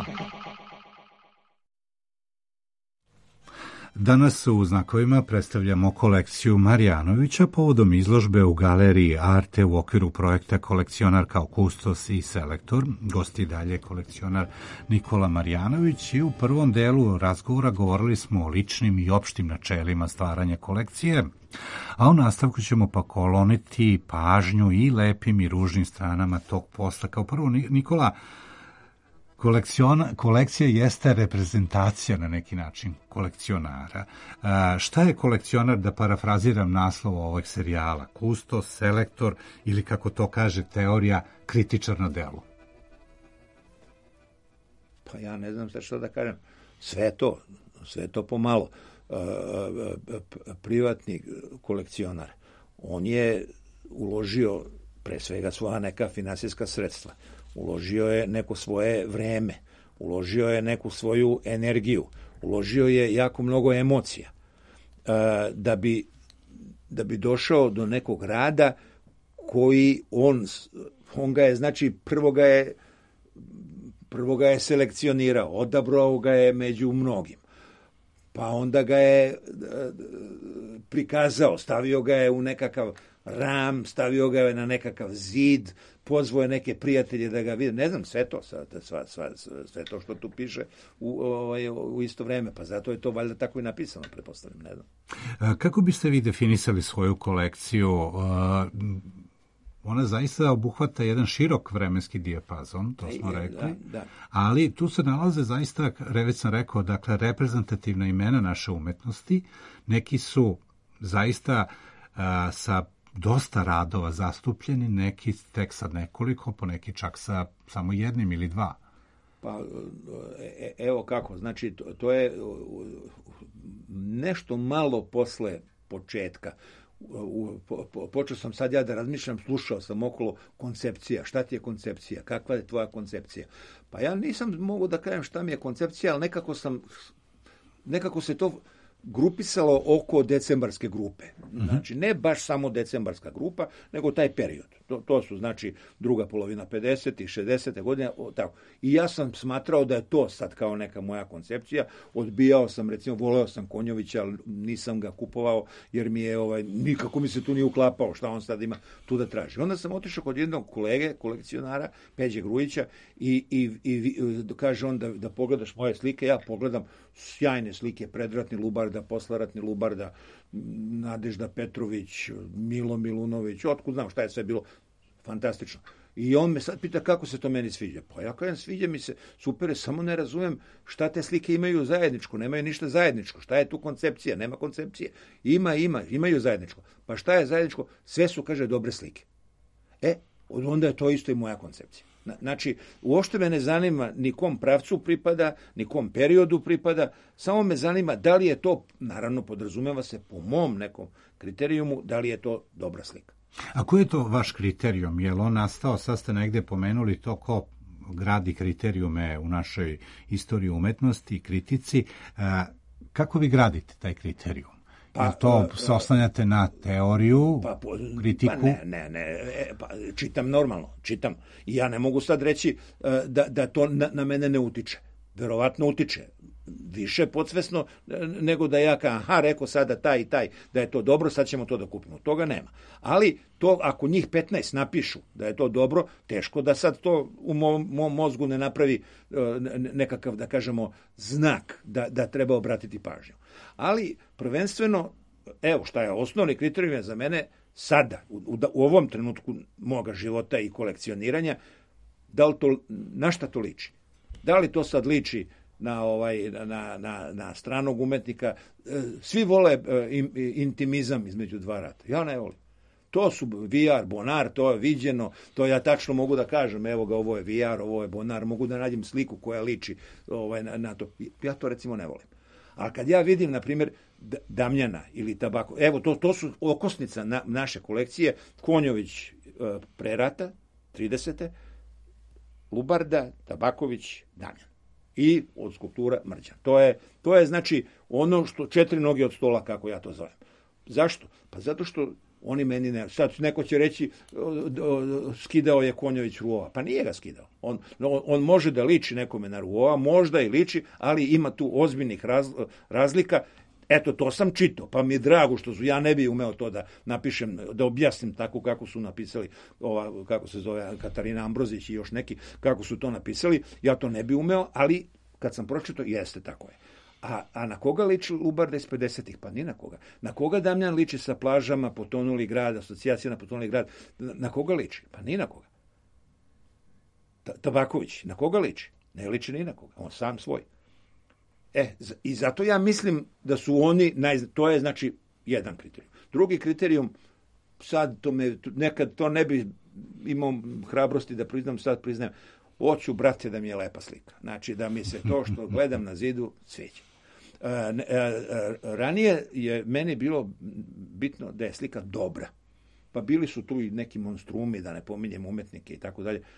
Danas u Znakovima predstavljamo kolekciju Marjanovića povodom izložbe u galeriji Arte u okviru projekta Kolekcionar kao kustos i selektor. Gosti dalje kolekcionar Nikola Marjanović i u prvom delu razgovora govorili smo o ličnim i opštim načelima stvaranja kolekcije, a u nastavku ćemo pa koloniti pažnju i lepim i ružnim stranama tog posla. Kao prvo, Nikola, kolekcija jeste reprezentacija na neki način kolekcionara. A, šta je kolekcionar, da parafraziram naslov ovog serijala? Kustos, selektor ili, kako to kaže teorija, kritičar na delu? Pa ja ne znam što da kažem. Sve to, sve to pomalo. Privatni kolekcionar, on je uložio pre svega svoja neka finansijska sredstva. Uložio je neko svoje vreme, uložio je neku svoju energiju, uložio je jako mnogo emocija da bi, da bi došao do nekog rada koji on, on ga je, znači prvo ga je, prvo ga je selekcionirao, odabrao ga je među mnogim, pa onda ga je prikazao, stavio ga je u nekakav ram, stavio ga je na nekakav zid, pozvao je neke prijatelje da ga vide. Ne znam, sve to, sva, sva, sve to što tu piše u, u, u isto vreme, pa zato je to valjda tako i napisano, pretpostavljam, ne znam. Kako biste vi definisali svoju kolekciju? Ona zaista obuhvata jedan širok vremenski dijapazon, to smo rekli, da, da. Ali tu se nalaze zaista, već sam rekao, dakle, reprezentativna imena naše umetnosti. Neki su zaista a, sa dosta radova zastupljeni, neki tek sa nekoliko, poneki čak sa samo jednim ili dva. Pa, evo kako, znači, to, to je nešto malo posle početka. u, po, počeo sam sad ja da razmišljam, slušao sam okolo koncepcija, šta ti je koncepcija, kakva je tvoja koncepcija. Pa ja nisam mogu da kažem šta mi je koncepcija, ali nekako sam, nekako se to grupisalo oko decembarske grupe. Znači, ne baš samo decembarska grupa, nego taj period. To, to su, znači, druga polovina pedesetih, šezdesetih godine. Tako. I ja sam smatrao da je to sad kao neka moja koncepcija. Odbijao sam, recimo, voleo sam Konjovića, ali nisam ga kupovao, jer mi je, ovaj, nikako mi se tu nije uklapao šta on sad ima tu da traži. Onda sam otišao kod jednog kolege, kolekcionara, Peđe Grujića, i, i, i, i kaže on da, da pogledaš moje slike. Ja pogledam sjajne slike, predratni Lubarda, poslaratni Lubarda, Nadežda Petrović, Milo Milunović, otkud znam šta je sve bilo, fantastično. I on me sad pita kako se to meni sviđa. Pa ja kažem, sviđa mi se, super je, samo ne razumem šta te slike imaju zajedničko, nemaju ništa zajedničko, šta je tu koncepcija, nema koncepcije. Ima, ima, imaju zajedničko. Pa šta je zajedničko? Sve su, kaže, dobre slike. E, onda je to isto i moja koncepcija. Znači, uopšte me ne zanima ni kom pravcu pripada, ni kom periodu pripada, samo me zanima da li je to, naravno podrazumeva se po mom nekom kriterijumu, da li je to dobra slika. A koji je to vaš kriterijum? Je li on nastao, sad ste negde pomenuli to ko gradi kriterijume u našoj istoriji umetnosti i kritici, kako vi gradite taj kriterijum? Pa, jel to se oslanjate na teoriju, pa, kritiku? Pa ne, ne, ne, pa, čitam normalno, čitam. I ja ne mogu sad reći da, da to na, na mene ne utiče. Verovatno utiče. Više podsvesno nego da ja kažem, aha, rekao sada taj i taj, da je to dobro, sad ćemo to da kupimo. Toga nema. Ali to, ako njih petnaest napišu da je to dobro, teško da sad to u mom, mom mozgu ne napravi nekakav, da kažemo, znak da, da treba obratiti pažnju. Ali prvenstveno, evo šta je osnovni kriterijum za mene sada, u, u, u ovom trenutku moga života i kolekcioniranja, da li to, na šta to liči? Da li to sad liči na ovaj na, na, na stranog umetnika? Svi vole intimizam između dva rata. Ja ne volim. To su V R, Bonar, to je viđeno, to ja tačno mogu da kažem, evo ga, ovo je V R, ovo je Bonar, mogu da nađem sliku koja liči ovaj, na, na to. Ja to recimo ne volim. Ali kad ja vidim, na primjer, Damjana ili Tabako, evo, to, to su okosnica na, naše kolekcije, Konjović pre rata, tridesete, Lubarda, Tabaković, Damjan. I od skulptura Mrđan. To je, to je, znači, ono što četiri noge od stola, kako ja to zovem. Zašto? Pa zato što oni meni ne... Sad neko će reći, skidao je Konjović Ruova. Pa nije ga skidao. On, on može da liči nekome na Ruova, možda i liči, ali ima tu ozbiljnih raz, razlika. Eto, to sam čitao, pa mi je drago što su, ja ne bi umeo to da napišem, da objasnim tako kako su napisali, ova, kako se zove, Katarina Ambrozić i još neki, kako su to napisali, ja to ne bi umeo, ali kad sam pročitao, jeste, tako je. A, a na koga liči Lubarda iz pedesetih? Pa ni na koga. Na koga Damjan liči sa plažama, Potonuli grad, asocijacija na Potonuli grad? Na, na koga liči? Pa ni na koga. Tabaković, na koga liči? Ne liči ni na koga, on sam svoj. E, i zato ja mislim da su oni, naj, to je znači jedan kriterijum. Drugi kriterijum, sad to me, nekad to ne bi imao hrabrosti da priznam, sad priznajem, hoću, brate, da mi je lepa slika. Znači, da mi se to što gledam na zidu sviđa. E, e, ranije je meni bilo bitno da je slika dobra. Pa bili su tu i neki monstrumi, da ne pominjem umetnike i tako dalje.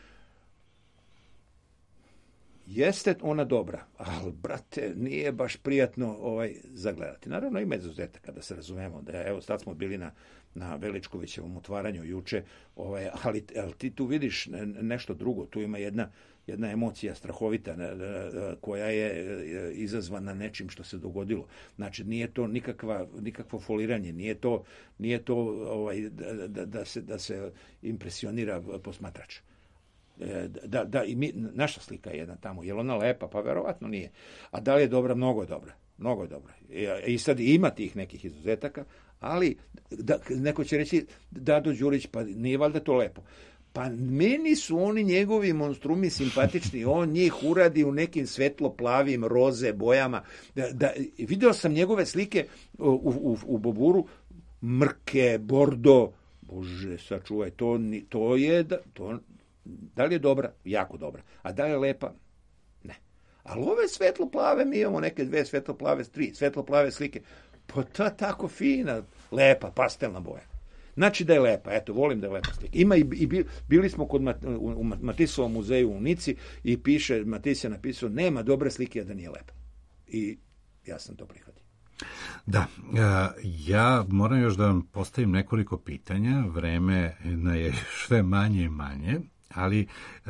Jeste ona dobra, ali, brate, nije baš prijatno ovaj, zagledati. Naravno, ima izuzetaka, da se razumemo, da evo, sad smo bili na, na Veličkovićevom otvaranju juče, ovaj, ali, ali ti tu vidiš nešto drugo, tu ima jedna, jedna emocija strahovita koja je izazvana nečim što se dogodilo. Znači, nije to nikakva, nikakvo foliranje, nije to, nije to ovaj, da, da, da, se, da se impresionira posmatrač. Da, da, i mi, naša slika je jedna tamo, je li ona lepa? Pa verovatno nije. A da li je dobra? Mnogo je dobra. Mnogo je dobra. I, i sad ima tih nekih izuzetaka, ali da, neko će reći, Dado Đurić, pa nije valjda to lepo. Pa meni su oni njegovi monstrumi simpatični, on njih uradi u nekim svetlo-plavim, roze bojama. Da, da, video sam njegove slike u, u, u Boburu, mrke, bordo, bože, sačuvaj, to, to je, to da li je dobra? Jako dobra. A da li je lepa? Ne. Ali ove svetlo-plave, mi imamo neke dve svetlo-plave, tri svetlo-plave slike. Pa ta tako fina, lepa, pastelna boja. Znači da je lepa, eto, volim da je lepa slika. Ima i, i bili smo kod Mat, u, u Matisovom muzeju u Nici i piše, Matis je napisao, nema dobre slike da nije lepa. I ja sam to prihvatio. Da, ja moram još da vam postavim nekoliko pitanja, vreme je sve manje i manje, ali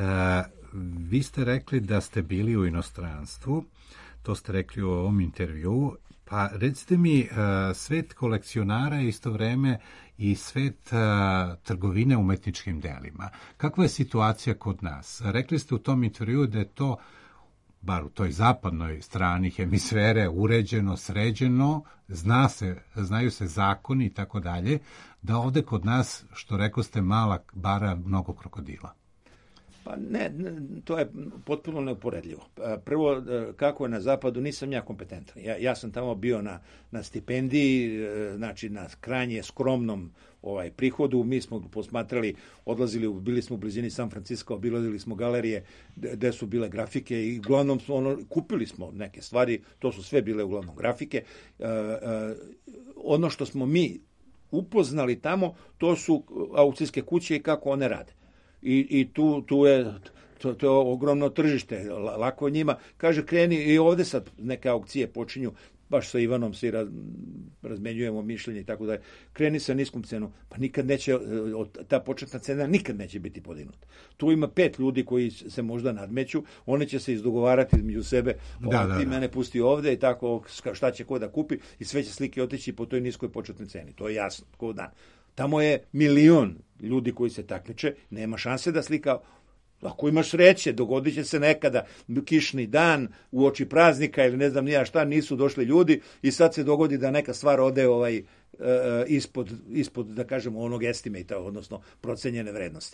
vi ste rekli da ste bili u inostranstvu, to ste rekli u ovom intervjuu, pa recite mi, svet kolekcionara je isto vreme i svet trgovine umetničkim delima. Kakva je situacija kod nas? Rekli ste u tom intervjuu da je to, bar u toj zapadnoj strani hemisfere, uređeno, sređeno, zna se, znaju se zakoni i tako dalje, da ovde kod nas, što rekao ste, mala bara, mnogo krokodila. Pa ne, to je potpuno neuporedljivo. Prvo, kako je na zapadu, nisam ja kompetentan. Ja, ja sam tamo bio na, na stipendiji, znači na krajnje skromnom ovaj prihodu. Mi smo posmatrali, odlazili, bili smo u blizini San Francisco, obilazili smo galerije gde su bile grafike i uglavnom smo ono, kupili smo neke stvari, to su sve bile uglavnom grafike. E, e, ono što smo mi upoznali tamo, to su aukcijske kuće i kako one rade. I, i tu, tu je to, to je ogromno tržište, lako njima. Kaže, kreni i ovde sad neke aukcije počinju, baš sa Ivanom se raz, razmenjujemo mišljenje i tako da kreni sa niskom cenom, pa nikad neće, ta početna cena nikad neće biti podignuta. Tu ima pet ljudi koji se možda nadmeću, oni će se izdogovarati između sebe, da, da, ti da. Mene pusti ovde i tako, šta će ko da kupi i sve će slike otići po toj niskoj početnoj ceni. To je jasno, ko dan. Tamo je milion ljudi koji se takmiče, nema šanse da slika, ako imaš sreće, dogodit će se nekada kišni dan, uoči praznika ili ne znam nija šta, nisu došli ljudi i sad se dogodi da neka stvar ode ovaj, e, ispod, ispod, da kažemo, onog estimata, odnosno procenjene vrednosti.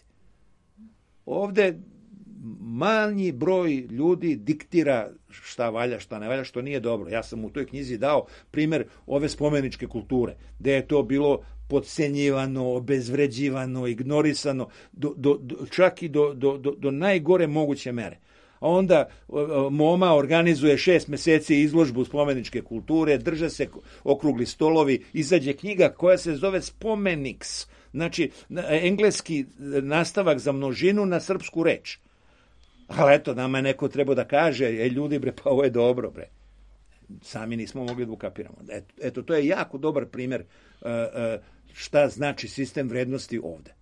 Ovde manji broj ljudi diktira šta valja, šta ne valja, što nije dobro. Ja sam u toj knjizi dao primer ove spomeničke kulture, gde je to bilo podcenjivano, obezvređivano, ignorisano, do, do, do, čak i do, do, do, do najgore moguće mere. A onda MoMA organizuje šest meseci izložbu spomeničke kulture, drže se okrugli stolovi, izađe knjiga koja se zove Spomeniks, znači engleski nastavak za množinu na srpsku reč. Ali eto, nama je neko trebao da kaže, e, ljudi, bre, pa ovo je dobro, bre. Sami nismo mogli da ukapiramo. Eto, eto, to je jako dobar primer uh, uh, šta znači sistem vrednosti ovde.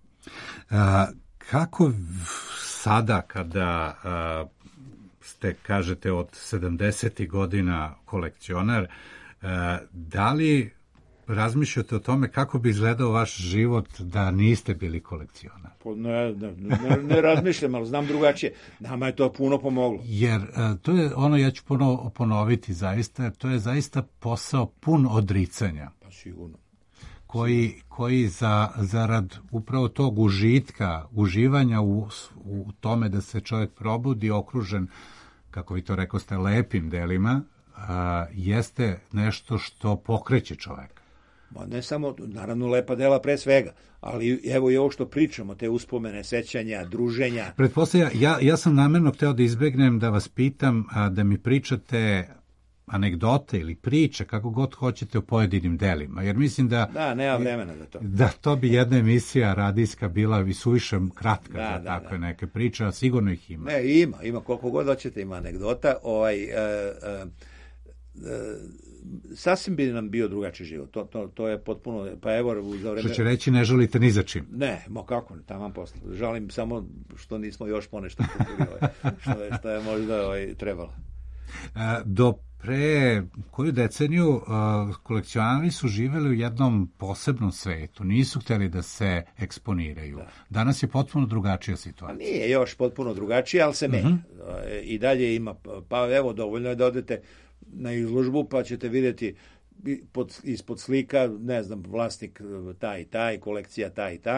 A, kako sada, kada a, ste, kažete, od sedamdesetih godina kolekcioner, a, da li razmišljate o tome kako bi izgledao vaš život da niste bili kolekcionar? Ne, ne, ne, ne razmišljam, ali znam drugačije. Nama je to puno pomoglo. Jer to je ono, ja ću ponovo ponoviti zaista, to je zaista posao pun odricanja. Pa sigurno. Koji, koji za, zarad upravo tog užitka, uživanja u, u tome da se čovjek probudi okružen, kako vi to rekoste, lepim delima, a, jeste nešto što pokreće čovjeka. Ma ne samo, naravno, lepa dela pre svega, ali evo i ovo što pričamo, te uspomene, sećanja, druženja. Pretpostavljam, ja, ja sam namerno hteo da izbegnem da vas pitam, a, da mi pričate anegdote ili priče, kako god hoćete, o pojedinim delima, jer mislim da... Da, nema vremena za to. Da, to bi jedna emisija radijska bila i suviše kratka da, za da, takve da. neke priče, a sigurno ih ima. Ne, ima, ima koliko god hoćete, ima anegdota. Ovaj, e, e, e, sasvim bi nam bio drugačiji život. To, to, to je potpuno, pa evo za vreme... Što će reći, ne žalite ni za čim. Ne, ma kako, taman posle. Žalim samo što nismo još ponešto kupili, ovaj, što, je, što je možda ovaj, trebalo. A, do pre koju deceniju uh, kolekcionari su živeli u jednom posebnom svetu, nisu hteli da se eksponiraju. Da. Danas je potpuno drugačija situacija. A nije još potpuno drugačija, ali se menja. Uh-huh. I dalje ima, pa evo, dovoljno je da odete na izložbu, pa ćete vidjeti pod, ispod slika, ne znam, vlasnik taj i taj, kolekcija taj i ta,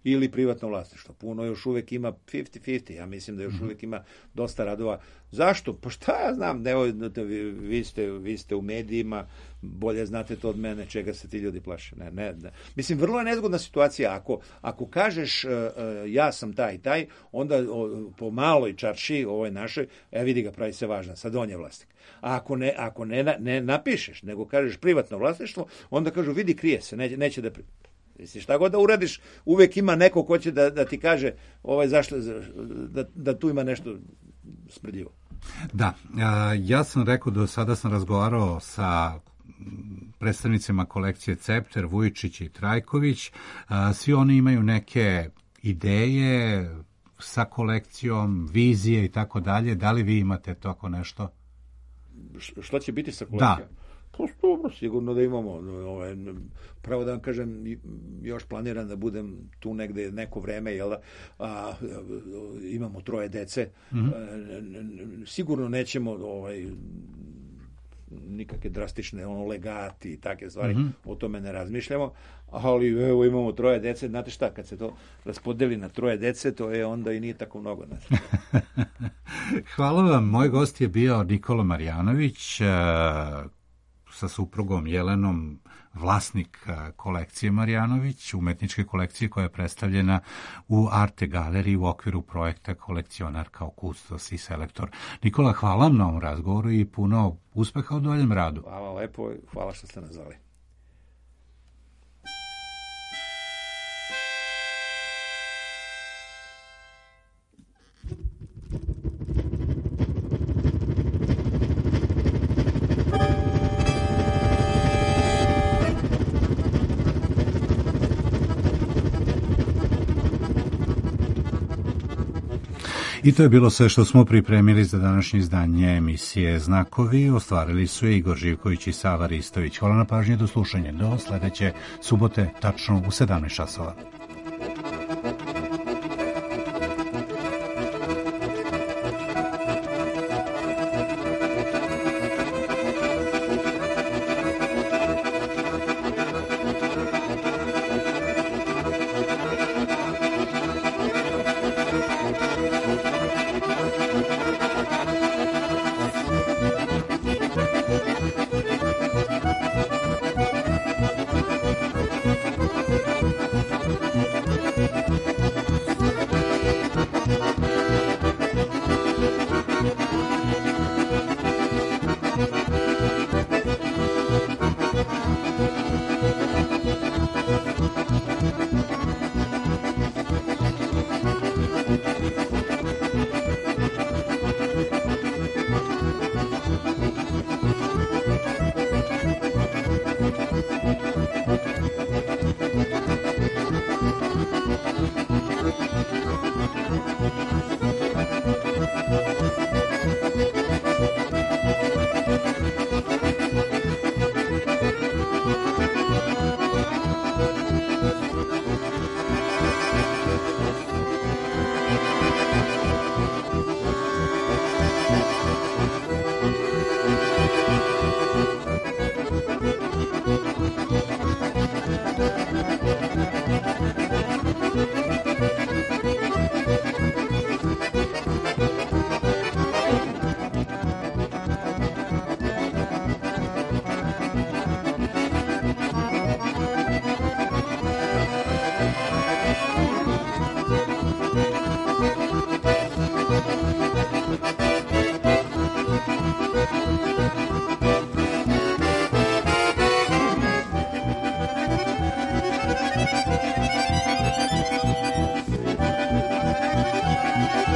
ili privatno vlasništvo. Puno još uvek ima fifty fifty, ja mislim da još uvek ima dosta radova. Zašto? Pa šta ja znam, evo, vi ste, vi ste u medijima, bolje znate to od mene, čega se ti ljudi plaše. Ne, ne, ne. Mislim, vrlo je nezgodna situacija. Ako, ako kažeš uh, uh, ja sam taj i taj, onda uh, po maloj čarši, ovoj našoj, e, vidi ga, pravi se važna, sad on je vlasnik. A ako ne, ako ne, ne napišeš, nego kažeš privatno vlasništvo, onda kažu, vidi, krije se, neće, neće da... Pri... Mislim, šta god da uradiš, uvek ima neko ko će da, da ti kaže ovaj, zašto, da, da tu ima nešto smrdljivo. Da, ja sam rekao da sada sam razgovarao sa predstavnicima kolekcije Cepter, Vujičić i Trajković. Svi oni imaju neke ideje sa kolekcijom, vizije i tako dalje. Da li vi imate tako nešto? Što će biti sa kolekcijom? Da. Pa dobro, sigurno da imamo. Ovaj, pravo da vam kažem, još planiram da budem tu negde neko vreme, jel da, a, imamo troje dece. Mm-hmm. A, sigurno nećemo ovaj, nikakve drastične ono, legati i takve stvari, mm-hmm. o tome ne razmišljamo, ali evo imamo troje dece, znate šta, kad se to raspodeli na troje dece, to je onda i nije tako mnogo. Hvala vam, moj gost je bio Nikola Marjanović, sa suprugom Jelenom, vlasnik kolekcije Marjanović, umetničke kolekcije koja je predstavljena u Arte galeriji u okviru projekta Kolekcionar kao kustos i selektor. Nikola, hvala vam na ovom razgovoru i puno uspeha u daljem radu. Hvala lepo, hvala što ste nas zvali. I to je bilo sve što smo pripremili za današnje izdanje emisije Znakovi. Ostvarili su je Igor Živković i Sava Ristović. Hvala na pažnji, do slušanja. Do sledeće subote, tačno u sedamnaest časova.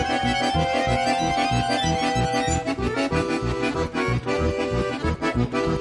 Thank you.